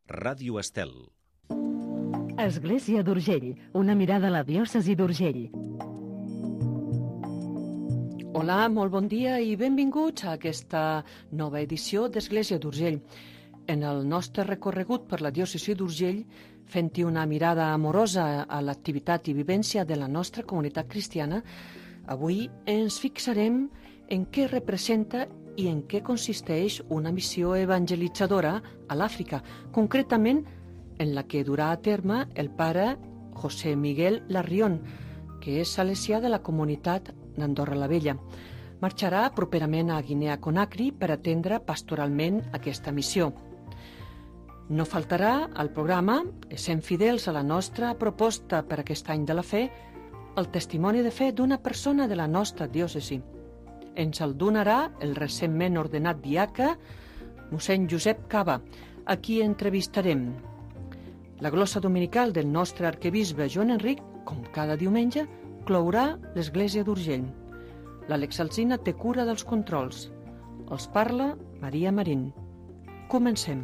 Ràdio Estel. Església d'Urgell, una mirada a la diòcesi d'Urgell. Hola, molt bon dia i benvinguts a aquesta nova edició d'Església d'Urgell. En el nostre recorregut per la diòcesi d'Urgell, fent-hi una mirada amorosa a l'activitat i vivència de la nostra comunitat cristiana, avui ens fixarem en què representa i en què consisteix una missió evangelitzadora a l'Àfrica, concretament en la que durà a terme el pare José Miguel Larrión, que és salesià de la comunitat d'Andorra la Vella. Marxarà properament a Guinea Conakry per atendre pastoralment aquesta missió. No faltarà al programa, essent fidels a la nostra proposta per aquest any de la fe, el testimoni de fe d'una persona de la nostra diòcesi. Ens el donarà el recentment ordenat diaca, mossèn Josep Cava, a qui entrevistarem. La glossa dominical del nostre arquebisbe Joan Enric, com cada diumenge, clourà l'Església d'Urgell. L'Àlex Alsina té cura dels controls. Els parla Maria Marín. Comencem.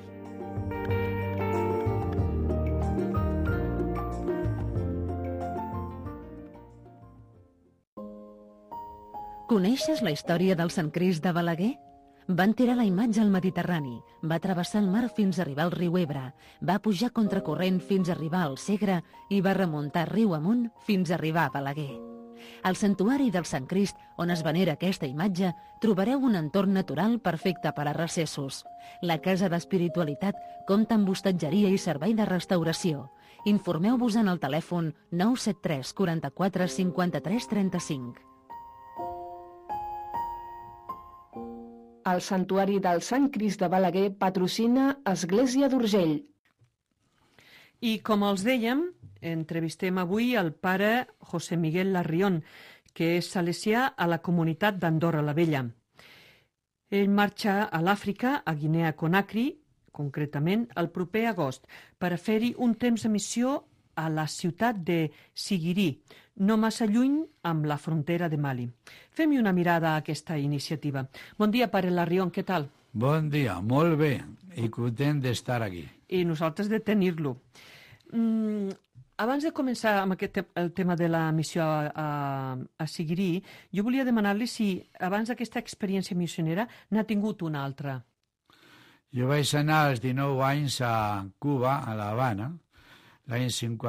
Coneixes la història del Sant Crist de Balaguer? Van tirar la imatge al Mediterrani, va travessar el mar fins a arribar al riu Ebre, va pujar contracorrent fins a arribar al Segre i va remuntar riu amunt fins a arribar a Balaguer. Al santuari del Sant Crist, on es venera aquesta imatge, trobareu un entorn natural perfecte per a recessos. La Casa d'Espiritualitat compta amb hostatgeria i servei de restauració. Informeu-vos en el telèfon 973 44 53 35. El Santuari del Sant Crist de Balaguer patrocina Església d'Urgell. I com els dèiem, entrevistem avui el pare José Miguel Larrión, que és salesià a la comunitat d'Andorra la Vella. Ell marxa a l'Àfrica, a Guinea Conakry, concretament el proper agost, per a fer-hi un temps de missió a la ciutat de Siguiri, no massa lluny amb la frontera de Mali. Fem-hi una mirada a aquesta iniciativa. Bon dia, pare Larrión, què tal? Bon dia, molt bé, i content d'estar aquí. I nosaltres de tenir-lo. Abans de començar amb el tema de la missió a Siguiri, jo volia demanar-li si abans d'aquesta experiència missionera n'ha tingut una altra. Jo vaig anar als 19 anys a Cuba, a La Habana, l'any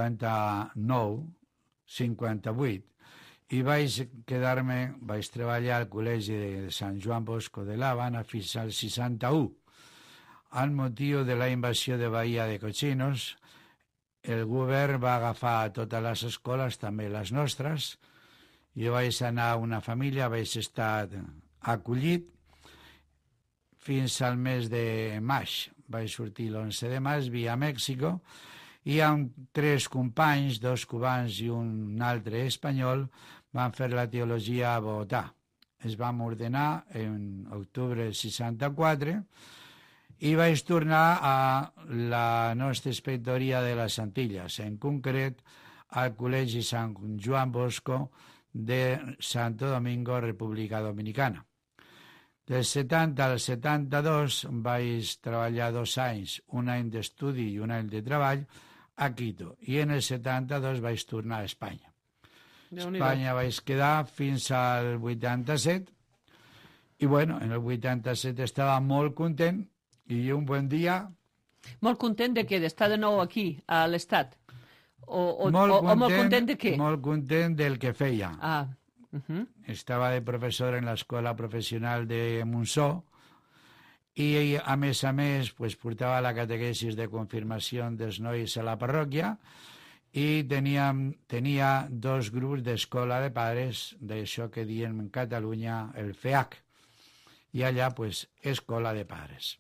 58, i vaig treballar al col·legi de Sant Joan Bosco de l'Havana fins al 61. Al motiu de la invasió de Bahia de Cochinos, el govern va agafar totes les escoles, també les nostres. Jo vaig anar a una família, vaig estar acollit fins al mes de maig. Vaig sortir l'11 de maig via Mèxico, i amb 3 companys, 2 cubans i un altre espanyol, van fer la teologia a Bogotà. Es vam ordenar en octubre del 64 i vaig tornar a la nostra inspectoria de les Antilles, en concret al Col·legi Sant Joan Bosco de Santo Domingo, República Dominicana. Del 70 al 72 vaig treballar 2 anys, un any d'estudi i un any de treball, a Quito, i en el 72 vaig tornar a Espanya. A Espanya vaig quedar fins al 87, i bueno, en el 87 estava molt content, i un bon dia... Molt content de què? D'estar de nou aquí, a l'Estat? O molt content de què? Molt content del que feia. Estava de professor en l'escola professional de Montsó, i a més, portava la catequesis de confirmació dels nois a la parròquia i tenia 2 grups d'escola de pares, d'això que diem en Catalunya el FEAC, i allà, escola de pares.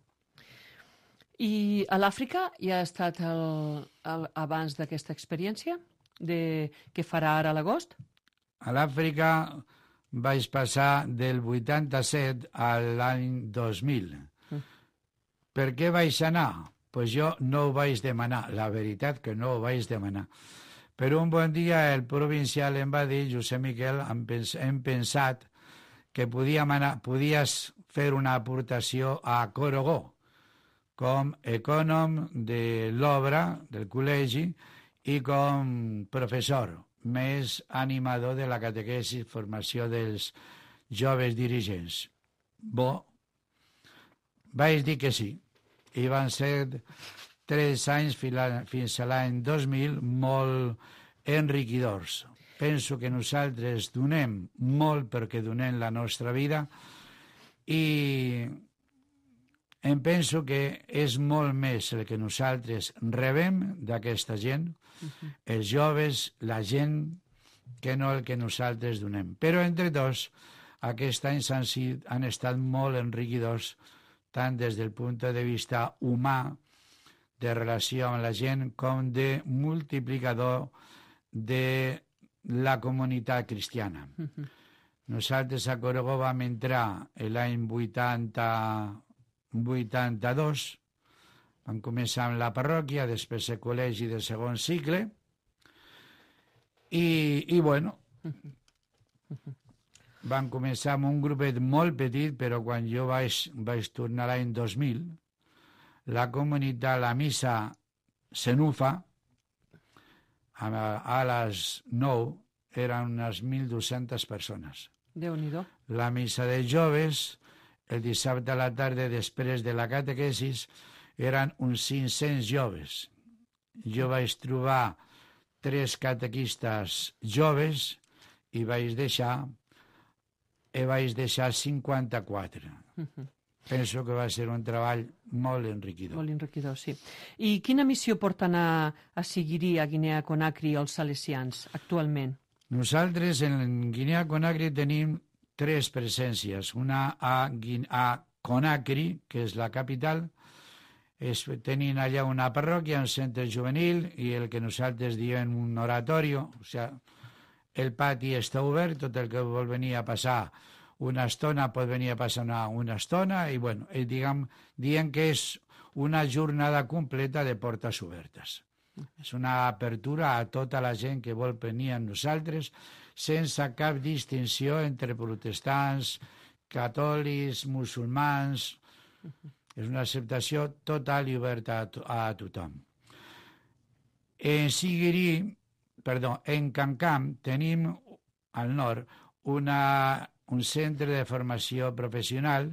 I a l'Àfrica ja ha estat abans d'aquesta experiència que farà ara a l'agost? A l'Àfrica vaig passar del 87 a l'any 2000. Per què vaig anar? Doncs jo no ho vaig demanar, la veritat que no ho vaig demanar. Però un bon dia el provincial em va dir, José Miquel, hem pensat que podies fer una aportació a Corogó, com ecònom de l'obra del col·legi i com professor, més animador de la catequesi, formació dels joves dirigents. Vaig dir que sí, i van ser 3 anys fins a l'any 2000 molt enriquidors. Penso que nosaltres donem molt perquè donem la nostra vida i em penso que és molt més el que nosaltres rebem d'aquesta gent, els joves, la gent, que no el que nosaltres donem. Però entre tots, aquests anys han estat molt enriquidors, tant des del punt de vista humà, de relació amb la gent, com de multiplicador de la comunitat cristiana. Nosaltres a Corogó vam entrar l'any 82, vam començar amb la parròquia, després el col·legi de segon cicle, i bueno, vam començar amb un grupet molt petit, però quan jo vaig tornar l'any 2000, la comunitat, la missa Senufa, a les 9 eren unes 1.200 persones. Déu-n'hi-do. La missa de joves, el dissabte a la tarda, després de la catequesis, eren uns 500 joves. Jo vaig trobar 3 catequistes joves i vaig deixar 54. Penso que va ser un treball molt enriquidor. Molt enriquidor, sí. I quina missió porten a Siguiri, a Guinea-Conakry, els salesians, actualment? Nosaltres en Guinea-Conakry tenim 3 presències. Una a Conakry, que és la capital. Tenim allà una parròquia, un centre juvenil, i el que nosaltres diem un oratorio. O sigui, el pati està obert, tot el que vol venir a passar una estona pot venir a passar una estona, i bueno, diem que és una jornada completa de portes obertes. És una apertura a tota la gent que vol venir amb nosaltres, sense cap distinció entre protestants, catòlics, musulmans. És una acceptació total i oberta a tothom. En Cancam tenim al nord un centre de formació professional,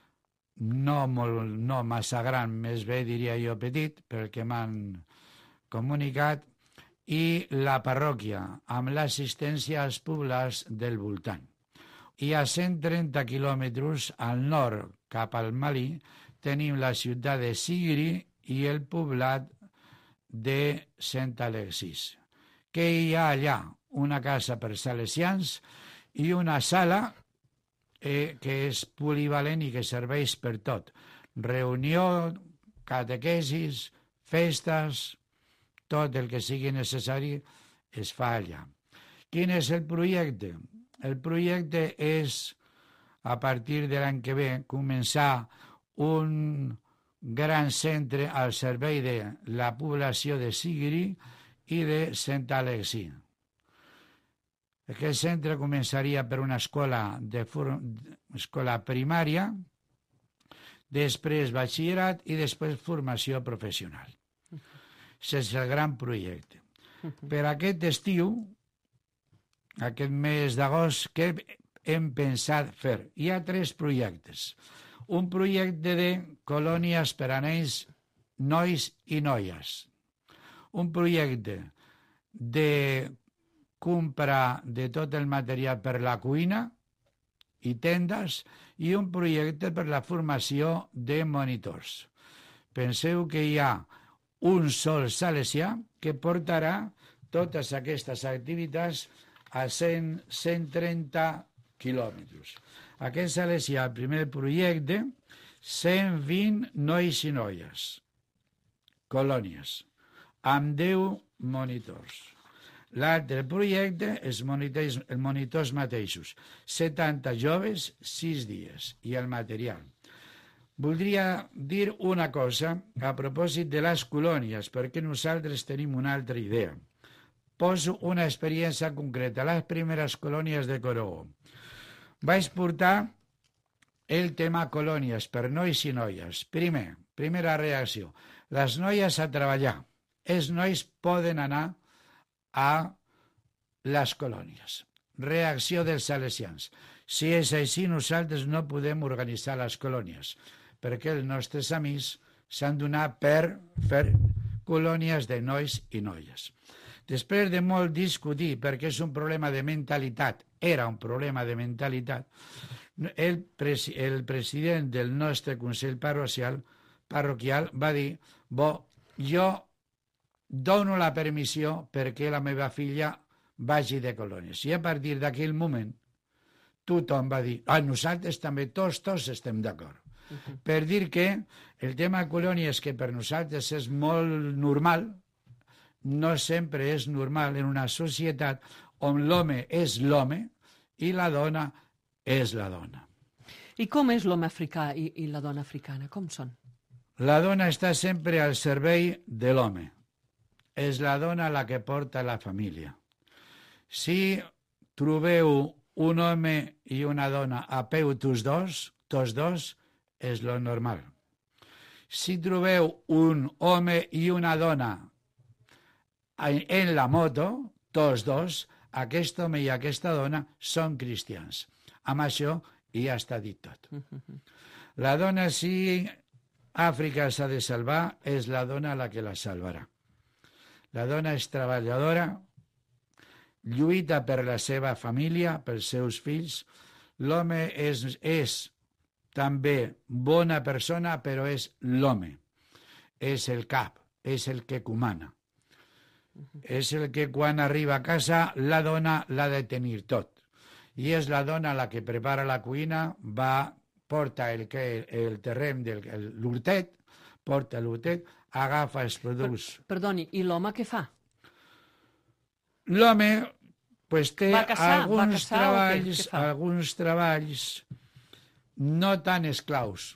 no massa gran, més bé diria jo petit, pel que m'han comunicat, i la parròquia, amb l'assistència als poblats del voltant. I a 130 quilòmetres al nord, cap al Malí, tenim la ciutat de Siguiri i el poblat de Sant Alexis. Què hi ha allà? Una casa per salesians i una sala que és polivalent i que serveix per tot. Reunió, catequesis, festes, tot el que sigui necessari es fa allà. Quin és el projecte? El projecte és, a partir de l'any que ve, començar un gran centre al servei de la població de Siguiri i de Sant Alexis. Aquest centre començaria per una escola primària, després batxillerat i després formació professional. Aquest és el gran projecte. Per aquest estiu, aquest mes d'agost, què hem pensat fer? Hi ha 3 projectes. Un projecte de colònies per a nens, nois i noies. Un projecte de compra de tot el material per la cuina i tendes, i un projecte per la formació de monitors. Penseu que hi ha un sol salesià que portarà totes aquestes activitats a 130 quilòmetres. Aquest salesià, el primer projecte, 120 nois i noies, colònies, amb 10 monitors. L'altre projecte és els monitors mateixos, 70 joves, 6 dies, i el material. Voldria dir una cosa a propòsit de les colònies, perquè nosaltres tenim una altra idea. Poso una experiència concreta, les primeres colònies de Corogó. Vaig portar el tema colònies per nois i noies. Primer, Primera reacció. Les noies a treballar. Els nois poden anar a les colònies. Reacció dels salesians. Si és així, nosaltres no podem organitzar les colònies, perquè els nostres amics s'han donat per fer colònies de nois i noies. Després de molt discutir, perquè és un problema de mentalitat, era un problema de mentalitat, el president del nostre Consell Parroquial va dir, jo dono la permissió perquè la meva filla vagi de colònies. I a partir d'aquell moment tothom va dir, nosaltres també, tots estem d'acord. Per dir que el tema de colònies, que per nosaltres és molt normal, no sempre és normal en una societat on l'home és l'home i la dona és la dona. I com és l'home africà i la dona africana? Com són? La dona està sempre al servei de l'home. És la dona la que porta la família. Si trobeu un home i una dona a peu tots dos, és lo normal. Si trobeu un home i una dona en la moto, tots dos, aquest home i aquesta dona són cristians. Amb això ja està dit tot. La dona, si Àfrica s'ha de salvar, és la dona la que la salvarà. La dona és treballadora, lluita per la seva família, pels seus fills. L'home és també bona persona, però és l'home. És el cap, és el que comana. És el que quan arriba a casa la dona l'ha de tenir tot. I és la dona la que prepara la cuina, porta el terreny, l'hortet, porta l'hortet, agafa els productes. Perdoni, i l'home què fa? L'home té alguns treballs no tan esclaus.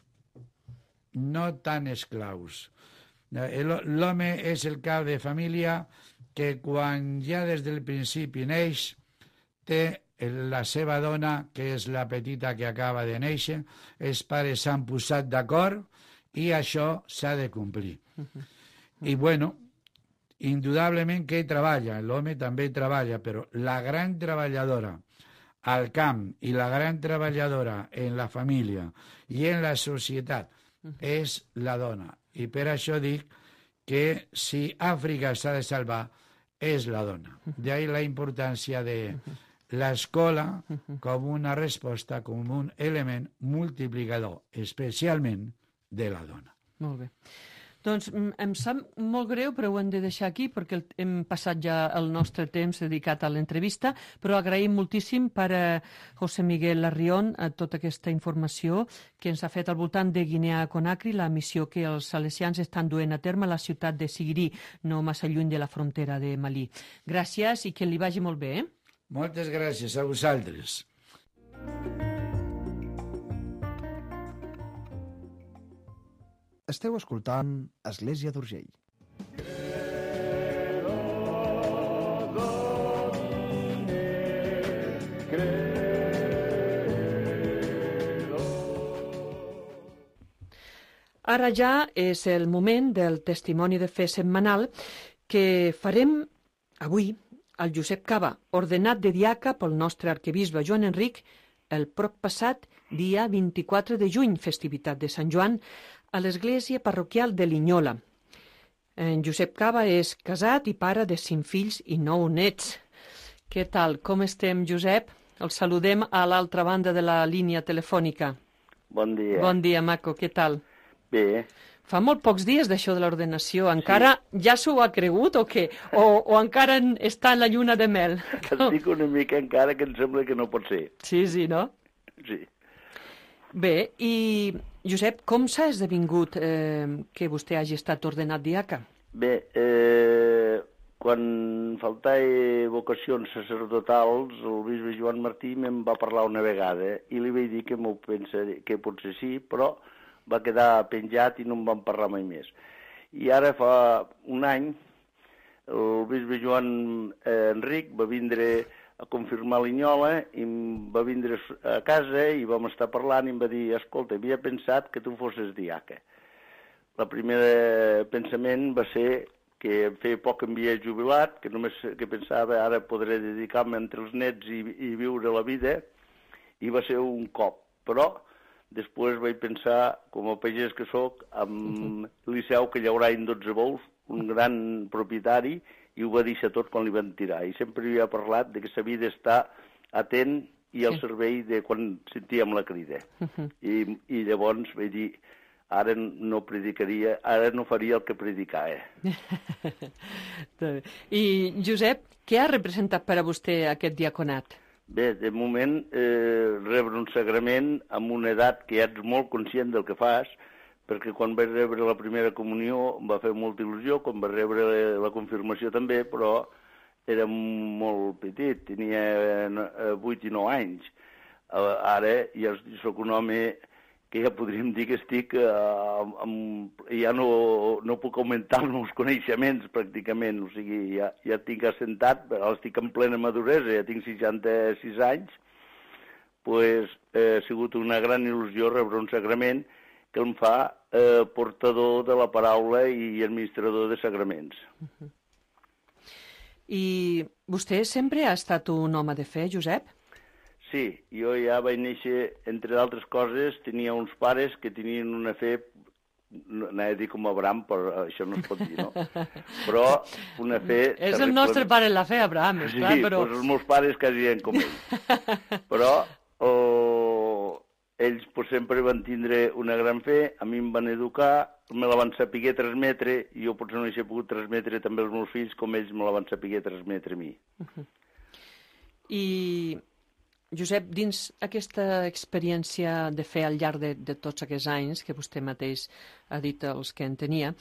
L'home és el cap de família que quan ja des del principi neix té la seva dona, que és la petita que acaba de néixer, els pares s'han posat d'acord i això s'ha de complir. I indudablement que treballa, l'home també treballa, però la gran treballadora al camp i la gran treballadora en la família i en la societat és la dona. I per això dic que si Àfrica s'ha de salvar és la dona. D'ahí la importància de l'escola com una resposta, com un element multiplicador, especialment de la dona. Molt bé. Doncs em sap molt greu, però ho hem de deixar aquí perquè hem passat ja el nostre temps dedicat a l'entrevista, però agraïm moltíssim per a José Miguel Larrión tota aquesta informació que ens ha fet al voltant de Guinea-Conakry, la missió que els salesians estan duent a terme a la ciutat de Sigiri, no massa lluny de la frontera de Malí. Gràcies i que li vagi molt bé. Moltes gràcies a vosaltres. Esteu escoltant Església d'Urgell. Ara ja és el moment del testimoni de fe setmanal que farem avui al Josep Cava, ordenat de diaca pel nostre arquebisbe Joan Enric el prop passat dia 24 de juny, festivitat de Sant Joan, a l'església parroquial de Linyola. En Josep Cava és casat i pare de 5 fills i 9 nets. Què tal? Com estem, Josep? El saludem a l'altra banda de la línia telefònica. Bon dia. Bon dia, maco. Què tal? Bé. Fa molt pocs dies d'això de l'ordenació. Encara ja s'ho ha cregut o què? O encara està en la lluna de mel? Que estic una mica encara que em sembla que no pot ser. Sí, no? Sí. Bé, i Josep, com s'ha esdevingut que vostè hagi estat ordenat diaca? Bé, quan faltava vocacions sacerdotals, el bisbe Joan Martí me'n va parlar una vegada i li vaig dir que potser sí, però va quedar penjat i no em van parlar mai més. I ara fa un any el bisbe Joan Enric va vindre a confirmar Linyola i em va vindre a casa i vam estar parlant i em va dir, escolta, havia pensat que tu fossis diaca. el primer pensament va ser que em feia poc em havia jubilat, que pensava ara podré dedicar-me entre els nets i viure la vida, i va ser un cop. Però després vaig pensar, com a pagès que sóc, amb Liceu, que llauraven 12 bous, un gran propietari, i ho va deixar tot quan li van tirar. I sempre havia parlat de que s'havia d'estar atent i al servei de quan sentíem la crida. I llavors vaig dir, ara no predicaria, ara no faria el que predicava. I, Josep, què ha representat per a vostè aquest diaconat? Bé, de moment, rebre un sagrament amb una edat que ja ets molt conscient del que fas, perquè quan vaig rebre la primera comunió em va fer molta il·lusió, quan vaig rebre la confirmació també, però era molt petit, tenia 8 i 9 anys. Ara ja sóc un home que ja podríem dir que estic, ja no puc augmentar els meus coneixements pràcticament, o sigui, ja estic assentat, però estic en plena maduresa, ja tinc 66 anys, doncs ha sigut una gran il·lusió rebre un sagrament que em fa portador de la paraula i administrador de sagraments. I vostè sempre ha estat un home de fe, Josep? Sí, jo ja vaig néixer, entre d'altres coses, tenia uns pares que tenien una fe, anava a dir com Abraham, però això no es pot dir, no? Però una fe... És el nostre pare en la fe, Abraham, esclar, però... Sí, doncs els meus pares quasi eren com ell. Però ells sempre van tindre una gran fe, a mi em van educar, me la van saber transmetre, i jo potser no hi he pogut transmetre també als meus fills com ells me la van saber transmetre a mi. I... Josep, dins aquesta experiència de fe al llarg de tots aquests anys, que vostè mateix ha dit els que en tenia,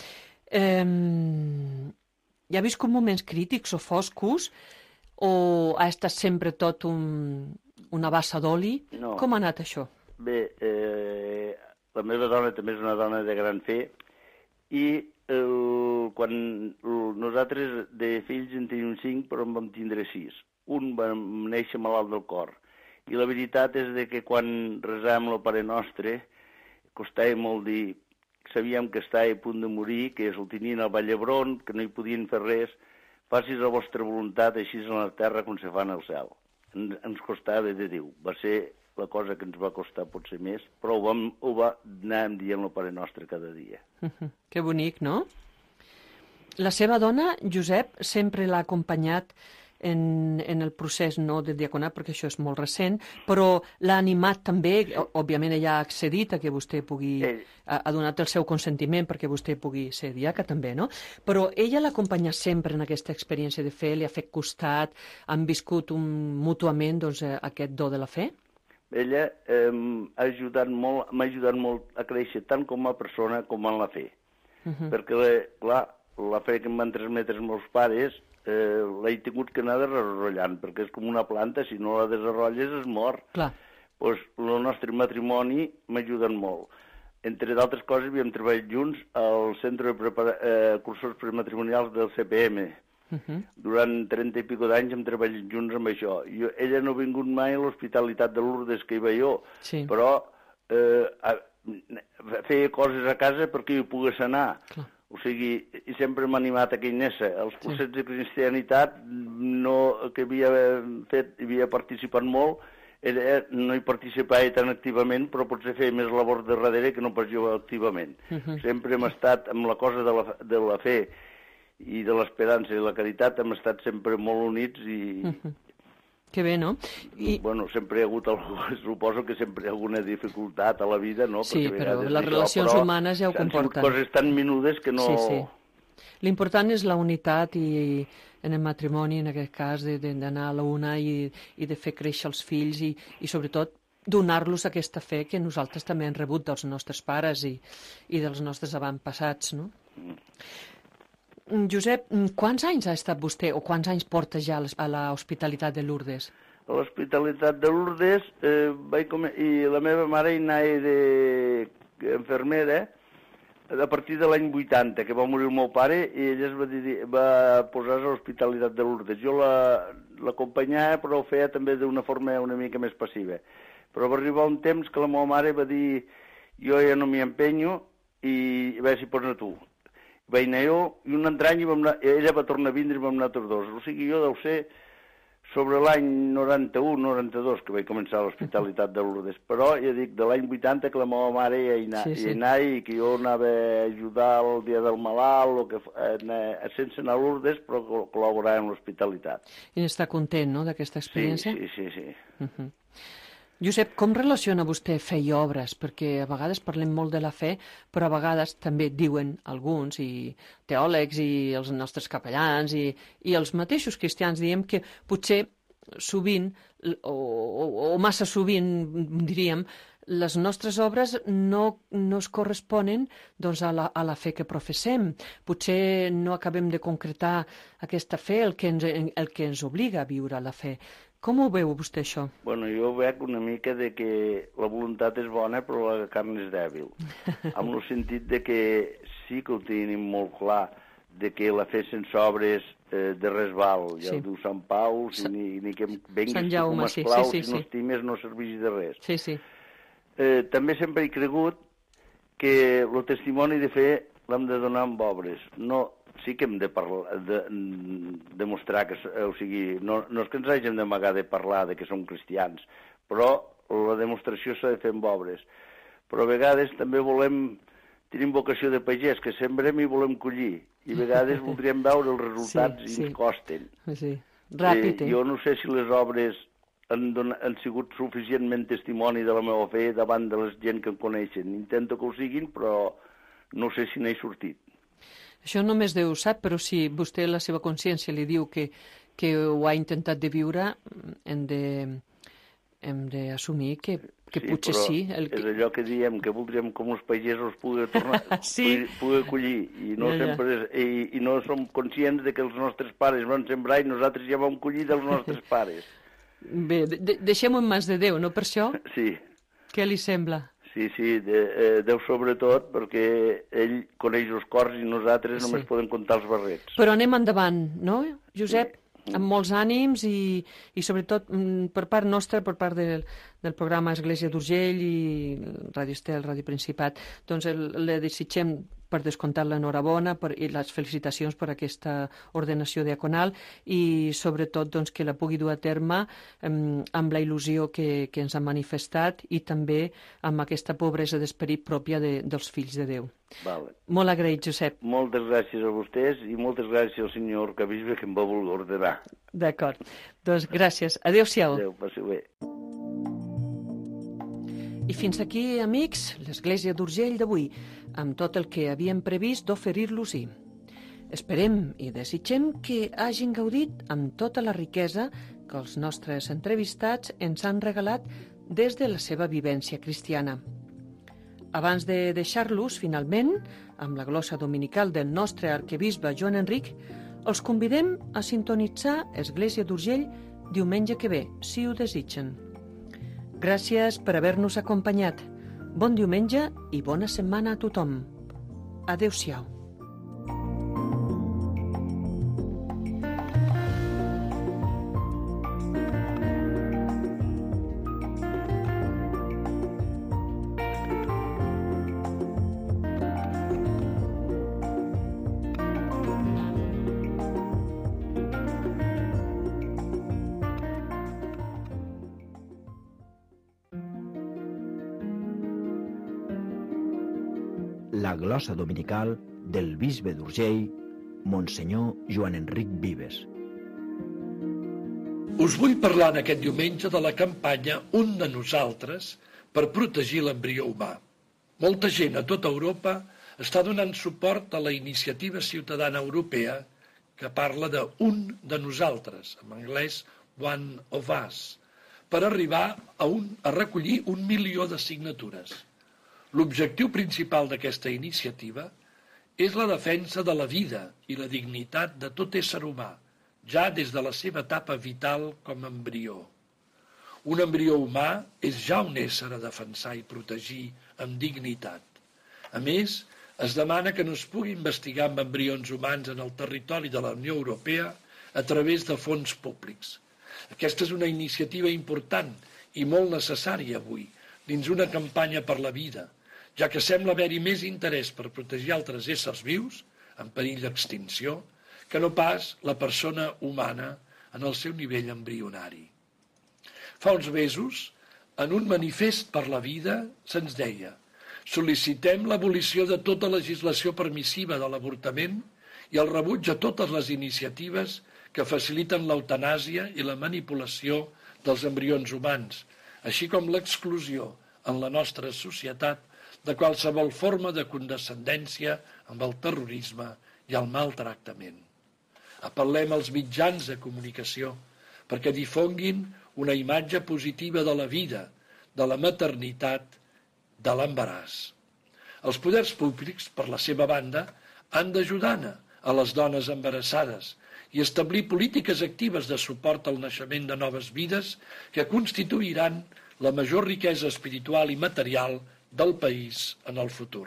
hi ha viscut moments crítics o foscos o ha estat sempre tot una bassa d'oli? No. Com ha anat això? Bé, la meva dona també és una dona de gran fe i quan nosaltres de fills en tenim 5, però en vam tindre 6. Un va néixer malalt del cor. I la veritat és que quan resàvem el Pare Nostre, costava molt dir, sabíem que estava a punt de morir, que el tenien al Vall d'Hebron, que no hi podien fer res, facis la vostra voluntat així en la terra com se fa en el cel. Ens costava de Déu. Va ser la cosa que ens va costar potser més, però ho va anar dient el Pare Nostre cada dia. Que bonic, no? La seva dona, Josep, sempre l'ha acompanyat en el procés no de diaconat, perquè això és molt recent, però l'ha animat també, òbviament ella ha accedit a que vostè pugui, ha donat el seu consentiment perquè vostè pugui ser diaca també, no? Però ella l'ha acompanyat sempre en aquesta experiència de fe, li ha fet costat, han viscut mútuament doncs, aquest do de la fe? Ella m'ha ajudat molt a créixer tant com a persona com en la fe, perquè clar, la fe que em van transmetre els meus pares l'he tingut que anar desenrotllant, perquè és com una planta, si no la desenrotlles es mor. Clar. Doncs el nostre matrimoni m'ajuda molt. Entre d'altres coses, havíem treballat junts al centre de cursos prematrimonials del CPM. Durant 30 i pico d'anys hem treballat junts amb això. Ella no ha vingut mai a l'Hospitalitat de Lourdes, que hi va jo, però feia coses a casa perquè hi pogués anar. Clar. O sigui, i sempre m'ha animat a aquell els cursets de cristianitat que havia fet, havia participat molt, no hi participava tan activament, però potser feia més labor de darrere que no pas jo activament. Sempre hem estat amb la cosa de la fe i de l'esperança i la caritat, hem estat sempre molt units i... Que bé, no? Bueno, sempre hi ha hagut, suposo que sempre hi ha alguna dificultat a la vida, no? Sí, però les relacions humanes ja ho comporten. Han sigut coses tan menudes que no... Sí. L'important és la unitat i en el matrimoni, en aquest cas, d'anar a la una i de fer créixer els fills i sobretot, donar-los aquesta fe que nosaltres també hem rebut dels nostres pares i dels nostres avantpassats, no? Josep, quants anys ha estat vostè o quants anys porta ja a l'Hospitalitat de Lourdes? A l'Hospitalitat de Lourdes i la meva mare hi anava d'infermera a partir de l'any 80, que va morir el meu pare, i ella va posar-se a l'Hospitalitat de Lourdes. Jo l'acompanyava, però ho feia també d'una forma una mica més passiva. Però va arribar un temps que la meva mare va dir jo ja no m'hi empenyo, i a veure si pots anar tu. Vaig anar jo, i un altre any ella va tornar a vindre i vam anar tots dos. O sigui, jo deu ser sobre l'any 91-92 que vaig començar l'hospitalitat de Lourdes, però ja dic, de l'any 80 que la meva mare ja hi anava i que jo anava a ajudar el dia del malalt, sense anar a Lourdes, però col·laborar en l'hospitalitat. I està content, no?, d'aquesta experiència? Sí. Josep, com relaciona vostè fe i obres? Perquè a vegades parlem molt de la fe, però a vegades també diuen alguns, i teòlegs, i els nostres capellans, i els mateixos cristians, diem que potser sovint, o massa sovint, diríem, les nostres obres no es corresponen doncs, a la fe que professem. Potser no acabem de concretar aquesta fe, el que ens obliga a viure la fe. Com ho veu vostè, això? Bueno, jo veig una mica de que la voluntat és bona, però la carn és dèbil. En el sentit de que sí que ho tenim molt clar, de que la fe sense obres de res val. Ja ho diu Sant Pau, ni que venguis com a esclau, si no estimes no serveix de res. Sí. També sempre he cregut que el testimoni de fe l'hem de donar amb obres. Sí que hem de demostrar que... O sigui, no és que ens hàgim d'amagar de parlar de que som cristians, però la demostració s'ha de fer amb obres. Però a vegades també tenim vocació de pagès, que sembrem i volem collir. I a vegades voldríem veure els resultats i ens costen. Sí, ràpid. Jo no sé si les obres han sigut suficientment testimoni de la meva fe davant de la gent que em coneixen. Intento que ho siguin, però no sé si n'he sortit. Això només Déu sap, però si vostè la seva consciència li diu que ho ha intentat de viure, hem d'assumir que potser sí. És allò que diem, que voldríem com els pagesos poder tornar, poder collir, i no som conscients de que els nostres pares van sembrar i nosaltres ja vam collir dels nostres pares. Bé, deixem-ho en mans de Déu, no per això? Sí. Què li sembla? Sí, Déu sobretot, perquè ell coneix els cors i nosaltres només podem comptar els barrets. Però anem endavant, no, Josep? Sí. Amb molts ànims i sobretot per part nostra, per part del programa Església d'Urgell i Ràdio Estel, Ràdio Principat, doncs le desitgem per descomptat l'enhorabona i les felicitacions per aquesta ordenació diaconal i sobretot doncs, que la pugui dur a terme amb la il·lusió que ens ha manifestat i també amb aquesta pobresa d'esperit pròpia dels fills de Déu. Vale. Molt agraït, Josep. Moltes gràcies a vostès i moltes gràcies al senyor arquebisbe que em va voler ordenar. D'acord. Doncs gràcies. Adéu-siau. Adéu, passi bé. I fins aquí, amics, l'Església d'Urgell d'avui, amb tot el que havíem previst d'oferir-los-hi. Esperem i desitgem que hagin gaudit amb tota la riquesa que els nostres entrevistats ens han regalat des de la seva vivència cristiana. Abans de deixar-los, finalment, amb la glossa dominical del nostre arquebisbe Joan Enric, els convidem a sintonitzar Església d'Urgell diumenge que ve, si ho desitgen. Gràcies per haver-nos acompanyat. Bon diumenge i bona setmana a tothom. Adéu-siau. La glossa dominical del bisbe d'Urgell, Monsenyor Joan Enric Vives. Us vull parlar en aquest diumenge de la campanya Un de nosaltres per protegir l'embrió humà. Molta gent a tota Europa està donant suport a la iniciativa ciutadana europea que parla de Un de nosaltres, en anglès One of Us, per arribar a recollir 1 milió de signatures. L'objectiu principal d'aquesta iniciativa és la defensa de la vida i la dignitat de tot ésser humà, ja des de la seva etapa vital com a embrió. Un embrió humà és ja un ésser a defensar i protegir amb dignitat. A més, es demana que no es pugui investigar amb embrions humans en el territori de la Unió Europea a través de fons públics. Aquesta és una iniciativa important i molt necessària avui, dins una campanya per la vida, ja que sembla haver-hi més interès per protegir altres éssers vius, en perill d'extinció, que no pas la persona humana en el seu nivell embrionari. Fa uns mesos, en un manifest per la vida, se'ns deia: sol·licitem l'abolició de tota legislació permissiva de l'avortament i el rebuig a totes les iniciatives que faciliten l'eutanàsia i la manipulació dels embrions humans, així com l'exclusió en la nostra societat de qualsevol forma de condescendència amb el terrorisme i el maltractament. Apel·lem als mitjans de comunicació perquè difonguin una imatge positiva de la vida, de la maternitat, de l'embaràs. Els poders públics, per la seva banda, han d'ajudar a les dones embarassades i establir polítiques actives de suport al naixement de noves vides que constituiran la major riquesa espiritual i material del país en el futur.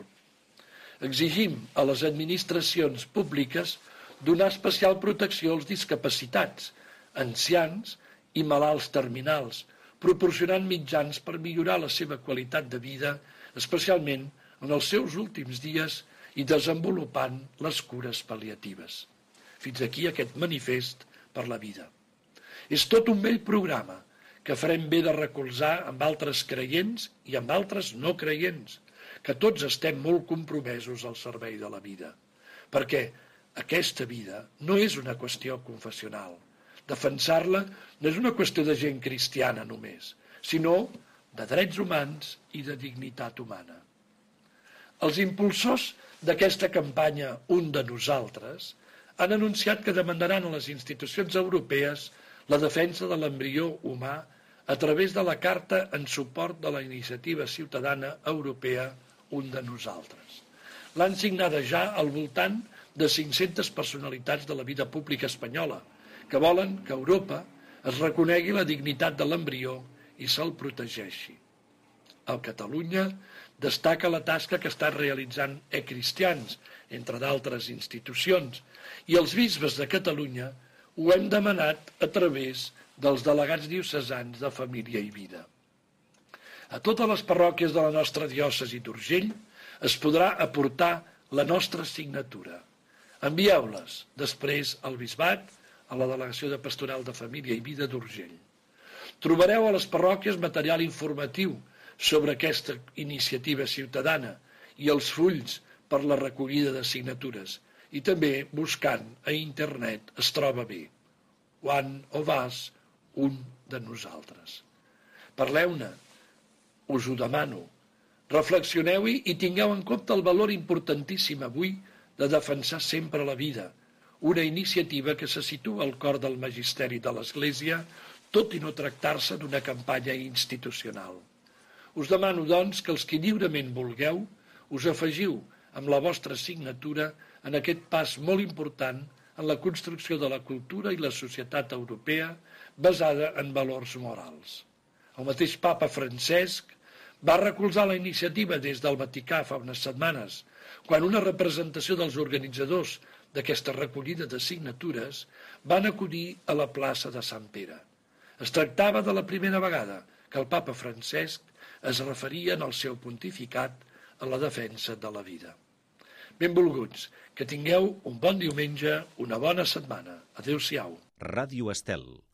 Exigim a les administracions públiques donar especial protecció als discapacitats, ancians i malalts terminals, proporcionant mitjans per millorar la seva qualitat de vida, especialment en els seus últims dies i desenvolupant les cures pal·liatives. Fins aquí aquest manifest per la vida. És tot un vell programa que farem bé de recolzar amb altres creients i amb altres no creients, que tots estem molt compromesos al servei de la vida, perquè aquesta vida no és una qüestió confessional. Defensar-la no és una qüestió de gent cristiana només, sinó de drets humans i de dignitat humana. Els impulsors d'aquesta campanya Un de Nosaltres han anunciat que demandaran a les institucions europees la defensa de l'embrió humà a través de la Carta en suport de la iniciativa ciutadana europea Un de Nosaltres. L'han signada ja al voltant de 500 personalitats de la vida pública espanyola, que volen que a Europa es reconegui la dignitat de l'embrió i se'l protegeixi. A Catalunya destaca la tasca que estan realitzant cristians, entre d'altres institucions, i els bisbes de Catalunya ho hem demanat a través dels delegats diocesans de Família i Vida. A totes les parròquies de la nostra diòcesi d'Urgell es podrà aportar la nostra signatura. Envieu-les després al bisbat, a la Delegació de Pastoral de Família i Vida d'Urgell. Trobareu a les parròquies material informatiu sobre aquesta iniciativa ciutadana i els fulls per la recollida de signatures, i també buscant a internet es troba bé. One of Us, Un de Nosaltres. Parleu-ne, us ho demano. Reflexioneu-hi i tingueu en compte el valor importantíssim avui de defensar sempre la vida, una iniciativa que se situa al cor del magisteri de l'Església, tot i no tractar-se d'una campanya institucional. Us demano, doncs, que els que lliurement vulgueu us afegiu amb la vostra signatura en aquest pas molt important en la construcció de la cultura i la societat europea basada en valors morals. El mateix papa Francesc va recolzar la iniciativa des del Vaticà fa unes setmanes, quan una representació dels organitzadors d'aquesta recollida de signatures van acudir a la plaça de Sant Pere. Es tractava de la primera vegada que el papa Francesc es referia en el seu pontificat a la defensa de la vida. Benvolguts, que tingueu un bon diumenge, una bona setmana. Adéu-siau. Ràdio Estel,